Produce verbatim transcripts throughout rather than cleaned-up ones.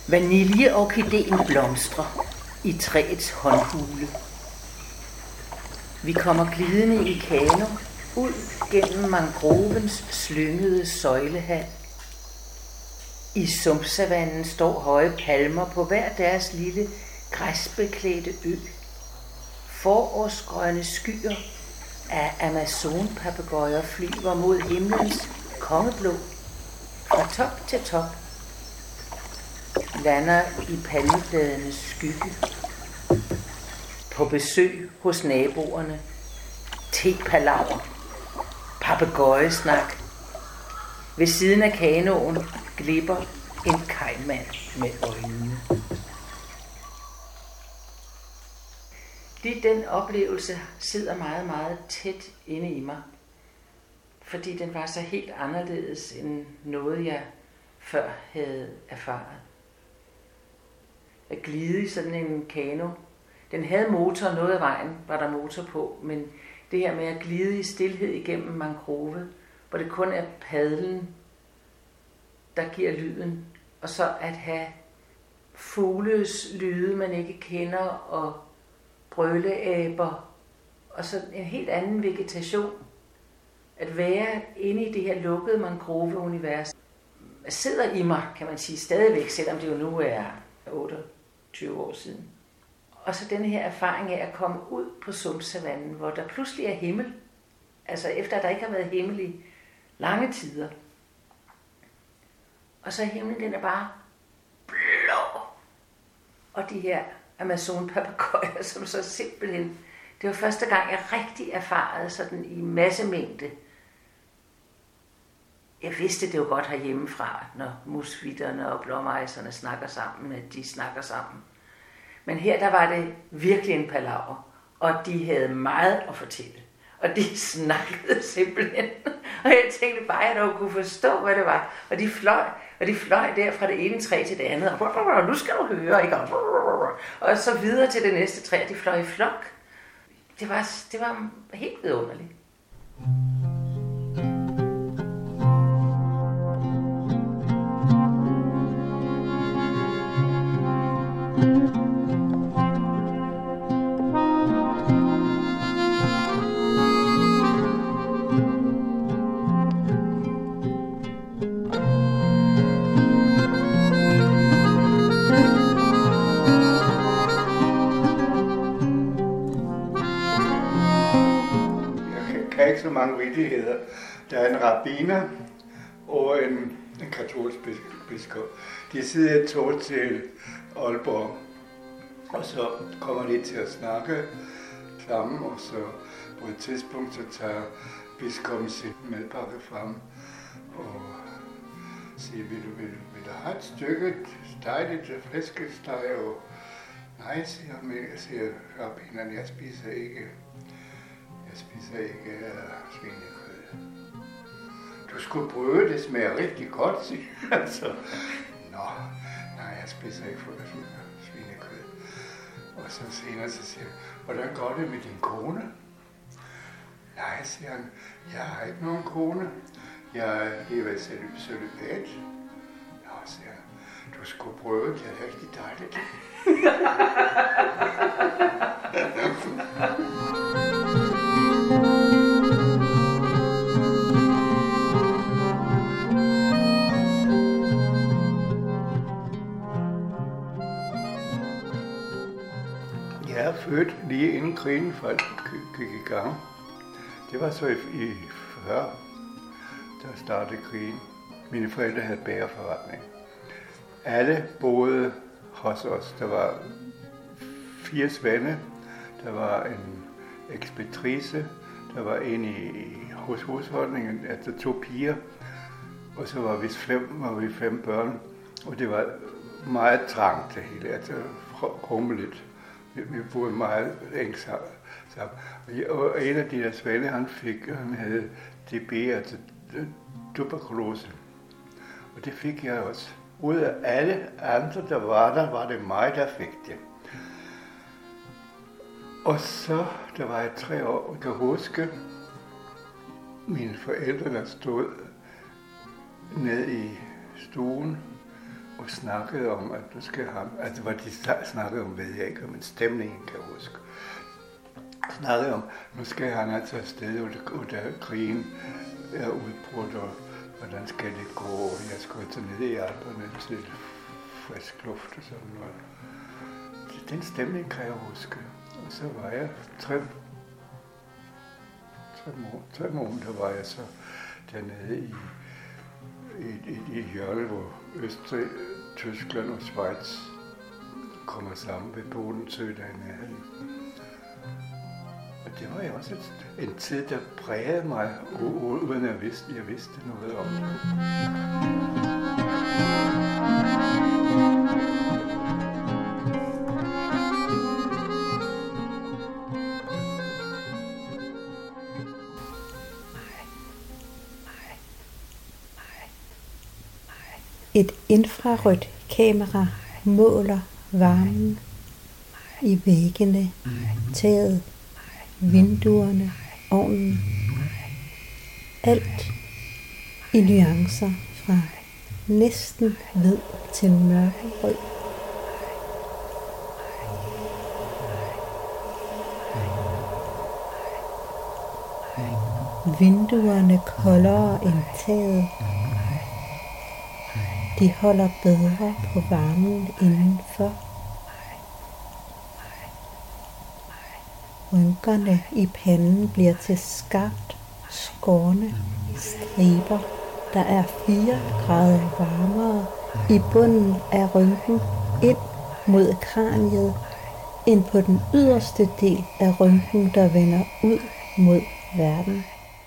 Vaniljeorkideen blomstrer i træets håndhule. Vi kommer glidende i kano ud gennem mangrovens slyngede søjlehal. I sumpsavannen står høje palmer på hver deres lille græsbeklædte ø. Forårsgrønne skyer af amazonpapegøjer flyver mod himlens kongeblå. Fra top til top lander i palmebladenes skygge. På besøg hos naboerne. Tepalaver. Papegøjesnak. Ved siden af kanoen glipper en kajmand med øjnene. Lige den oplevelse sidder meget, meget tæt inde i mig. Fordi den var så helt anderledes end noget, jeg før havde erfaret. At glide i sådan en kano. Den havde motor noget af vejen, var der motor på, men det her med at glide i stilhed igennem mangrove, hvor det kun er padlen, der giver lyden, og så at have fugles lyde, man ikke kender, og brøleaber, og så en helt anden vegetation. At være inde i det her lukkede mangroveunivers sidder i mig, kan man sige, stadigvæk, selvom det jo nu er otteogtyve år siden. Og så denne her erfaring af at komme ud på sumpsavannen, hvor der pludselig er himmel. Altså efter at der ikke har været himmel i lange tider. Og så er himlen, den er bare blå. Og de her amazonpapegøjer, som så simpelthen... Det var første gang, jeg rigtig erfarede sådan i massemængde. Jeg vidste det jo godt herhjemmefra, når musvitterne og blåmejserne snakker sammen, at de snakker sammen. Men her der var det virkelig en palaver, og de havde meget at fortælle. Og de snakkede simpelthen. Og jeg tænkte bare, at jeg dog kunne forstå, hvad det var. Og de fløj, og de fløj der fra det ene træ til det andet. Og nu skal du høre, ikke? Og så videre til det næste træ. De fløj i flok. Det var, det var helt vidunderligt. Ikke så mange vittigheder. Der er en rabbiner og en, en katolsk biskop. De sidder i et tog til Aalborg, og så kommer de til at snakke sammen, og så på et tidspunkt så tager biskoppen sin madpakke frem og siger, vil du, vil, vil du have et stykke dejligt flæskesteg? Og nej, siger, siger rabbineren, jeg spiser ikke. Jeg spiser ikke uh, svinekød. Du skulle prøve, det smager rigtig godt, siger han så. Nå, nej, jeg spiser ikke for svinekød. Og så senere så siger han, hvordan går det med din kone? Nej, siger han, jeg har ikke nogen kone. Jeg lever i cølibat. Nå, siger han, du skulle prøve, det er rigtig dejligt. Jeg er født lige inden krigen gik i gang. Det var så i, i fyrre, der startede krigen. Mine forældre havde bagerforretning. Alle boede hos os. Der var fire svende, der var en ekspeditrice, der var en i, hos husholdningen, altså to piger, og så var vi fem, var vi fem børn, og det var meget trangt det hele, altså rummeligt. Vi, vi boede meget længe sammen. Og en af de der svende, han fik, han havde T B, altså tuberkulose, og det fik jeg også. Ud af alle andre, der var der, var det mig, der fik det. Og så, der var jeg tre år, jeg kan huske, mine forældre, der stod ned i stuen, og snakkede om, at nu skal ham, altså hvad de snakkede om, ved jeg ikke, men stemningen kan jeg huske. Snakkede om, nu skal han altså afsted, og da krigen er udbrudt, og hvordan skal det gå, og jeg skal tage ned i Alperne til frisk luft og sådan noget. Den stemning kan jeg huske. Og så var jeg tre, tre, må, tre måneder, var jeg så dernede i, i, i, i Jørgen, hvor Østrig, Tyskland og Schweiz kommer sammen ved Bodensø dernede. Og det var jo også en tid, der prægede mig, uden at jeg vidste, jeg vidste noget om det. Et infrarødt kamera måler varmen i væggene, taget, vinduerne, ovnen. Alt i nuancer fra næsten hvid til mørkerød. Vinduerne koldere end taget. De holder bedre på varmen indenfor. Rynkerne i panden bliver til skarpt skårne striber, der er fire grader varmere i bunden af rynken ind mod kraniet, end på den yderste del af rynken, der vender ud mod verden.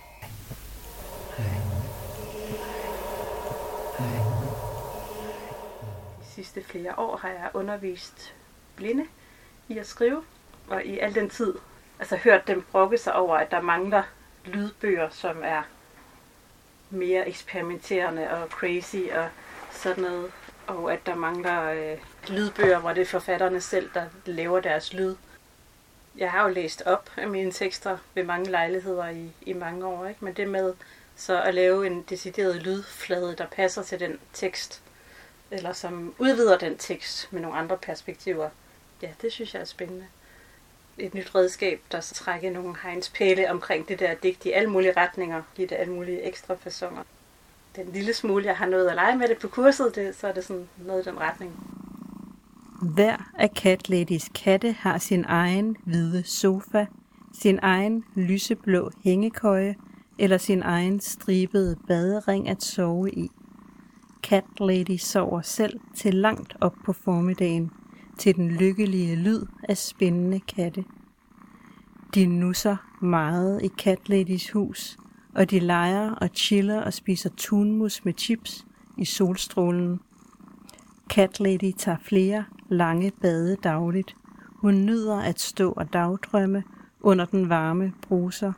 De sidste flere år har jeg undervist blinde i at skrive, og i al den tid altså hørt dem brokke sig over, at der mangler lydbøger, som er mere eksperimenterende og crazy og sådan noget, og at der mangler øh, lydbøger, hvor det er forfatterne selv, der laver deres lyd. Jeg har jo læst op af mine tekster ved mange lejligheder i, i mange år, ikke? Men det med så at lave en decideret lydflade, der passer til den tekst, eller som udvider den tekst med nogle andre perspektiver, ja, det synes jeg er spændende. Et nyt redskab, der så trækker nogle hegnspæle omkring det der digt i alle mulige retninger, giver det alle mulige ekstra fasoner. Den lille smule, jeg har nået at lege med det på kurset, det, så er det sådan noget i den retning. Hver af Cat Ladys katte har sin egen hvide sofa, sin egen lyseblå hængekøje eller sin egen stribede badering at sove i. Cat Lady sover selv til langt op på formiddagen, til den lykkelige lyd af spændende katte. De nusser meget i Cat Ladys hus, og de leger og chiller og spiser tunmus med chips i solstrålen. Cat Lady tager flere lange bade dagligt. Hun nyder at stå og dagdrømme under den varme bruser.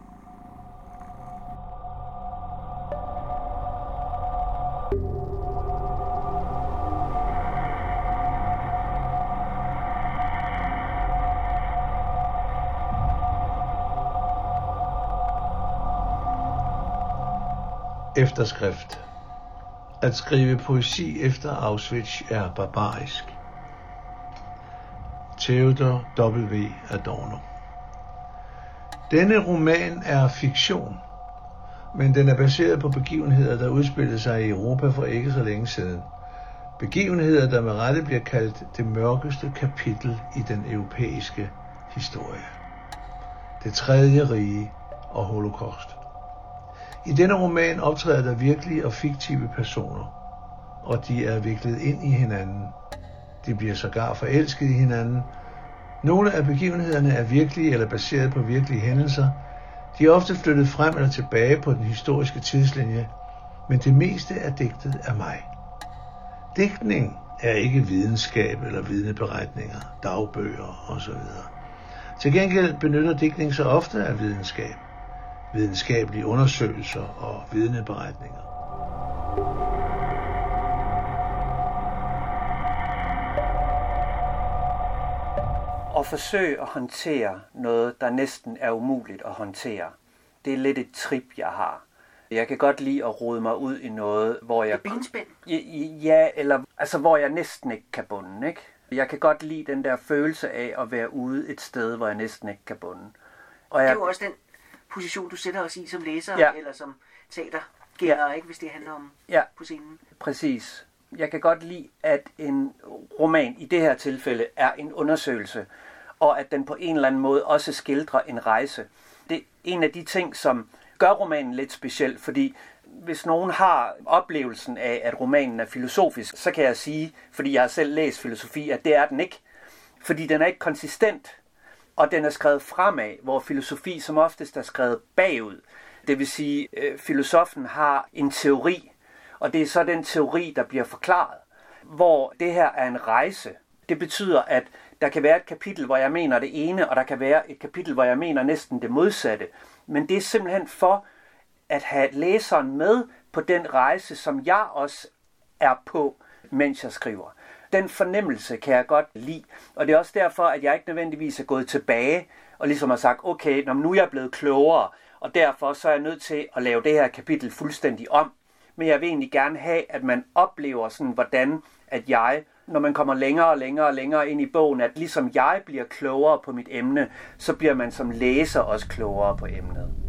Efterskrift. At skrive poesi efter Auschwitz er barbarisk. Theodor W. Adorno. Denne roman er fiktion, men den er baseret på begivenheder, der udspillede sig i Europa for ikke så længe siden. Begivenheder, der med rette bliver kaldt det mørkeste kapitel i den europæiske historie. Det tredje rige og holocaust. I denne roman optræder der virkelige og fiktive personer, og de er viklet ind i hinanden. De bliver sågar forelsket i hinanden. Nogle af begivenhederne er virkelige eller baseret på virkelige hændelser. De er ofte flyttet frem eller tilbage på den historiske tidslinje, men det meste af digtet er mig. Digtning er ikke videnskab eller vidneberetninger, dagbøger osv. Til gengæld benytter digtning så ofte af videnskab, videnskabelige undersøgelser og vidneberetninger. At forsøge at håndtere noget, der næsten er umuligt at håndtere, det er lidt et trip, jeg har. Jeg kan godt lide at rode mig ud i noget, hvor jeg... benspænd? Ja, eller altså hvor jeg næsten ikke kan bunde, ikke? Jeg kan godt lide den der følelse af at være ude et sted, hvor jeg næsten ikke kan bunde. Og jeg... Det er jo også den position, du sætter os i som læser, ja. eller som teatergænger, ja. ikke, hvis det handler om ja. på scenen. Præcis. Jeg kan godt lide, at en roman i det her tilfælde er en undersøgelse, og at den på en eller anden måde også skildrer en rejse. Det er en af de ting, som gør romanen lidt speciel, fordi hvis nogen har oplevelsen af, at romanen er filosofisk, så kan jeg sige, fordi jeg har selv læst filosofi, at det er den ikke. Fordi den er ikke konsistent, og den er skrevet fremad, hvor filosofi som oftest er skrevet bagud. Det vil sige, at filosofen har en teori, og det er så den teori, der bliver forklaret. Hvor det her er en rejse. Det betyder, at der kan være et kapitel, hvor jeg mener det ene, og der kan være et kapitel, hvor jeg mener næsten det modsatte. Men det er simpelthen for at have læseren med på den rejse, som jeg også er på, mens jeg skriver. Den fornemmelse kan jeg godt lide, og det er også derfor, at jeg ikke nødvendigvis er gået tilbage og ligesom har sagt, okay, nu er jeg blevet klogere, og derfor så er jeg nødt til at lave det her kapitel fuldstændig om. Men jeg vil egentlig gerne have, at man oplever sådan, hvordan at jeg, når man kommer længere og længere og længere ind i bogen, at ligesom jeg bliver klogere på mit emne, så bliver man som læser også klogere på emnet.